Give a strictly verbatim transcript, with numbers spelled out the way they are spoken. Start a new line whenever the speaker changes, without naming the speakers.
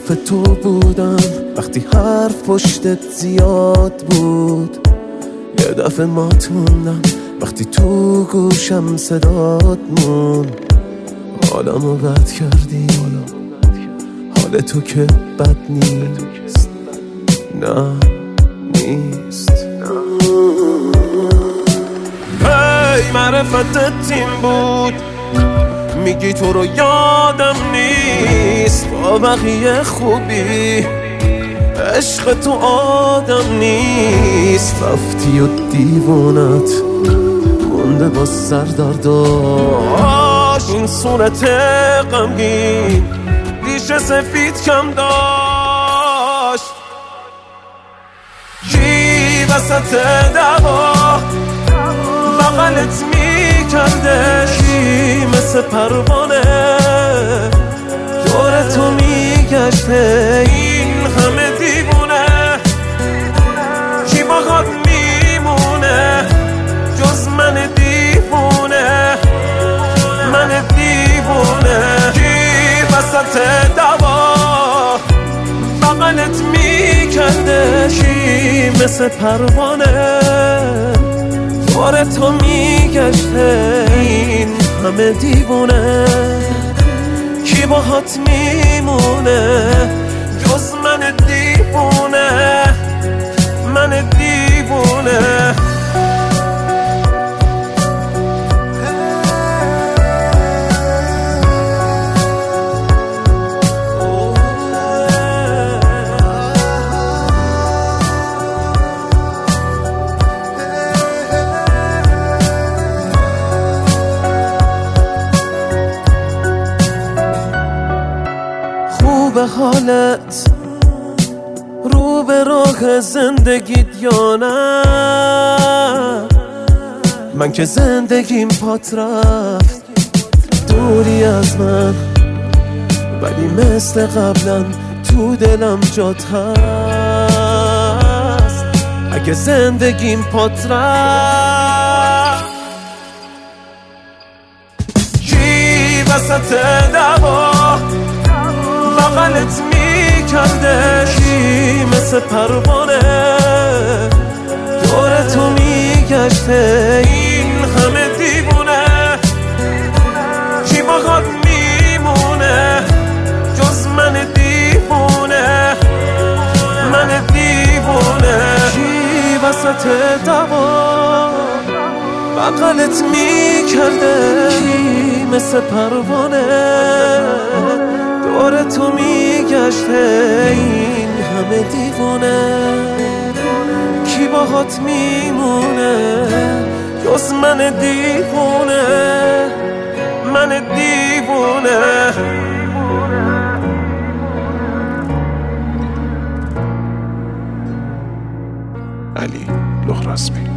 طرف تو بودم وقتی حرف پشتت زیاد بود، یه دفعه ماتوندم وقتی تو گوشم صدات مون. حالمو بد کردی، حال تو که بد نیست، نه نیست. هی معرفتت تیم بود، میگی تو رو یادم نیست. با بقیه خوبی، عشق تو آدم نیست. رفتی و دیوانت مونده با سردرداش. این صورت غمگین ریشه سفید کم داشت. کی وسط دعوا بغلت میکرده؟ کی مثل پروانه دور تو میگشته؟ این همه دیوونه کی باهات میمونه جز من دیوونه؟ من دیوونه. کی وسط دعوا بغلت میکرده؟ کی مثل پروانه دور تو میگشته؟ این همه دیوونه کی باهات میمونه جز من دیوونه؟ من دیوونه. به حالت رو به راه زندگیت یا نه؟ من که زندگیم پات رفت دوری از من، ولی مثل قبلا تو دلم جات هست. اگه زندگیم پات رفت، کی وسط دعوا بغلت میکرده؟ کی مثل پروانه دور تو میگشته؟ این همه دیوونه کی باهات میمونه جز من دیوونه؟ من دیوونه. کی وسط دعوا بغلت میکرده؟ کی مثل پروانه دور تو میگشته؟ این همه دیوونه کی باهات میمونه جز من دیوونه؟ من دیوونه.
علی لخرسمی.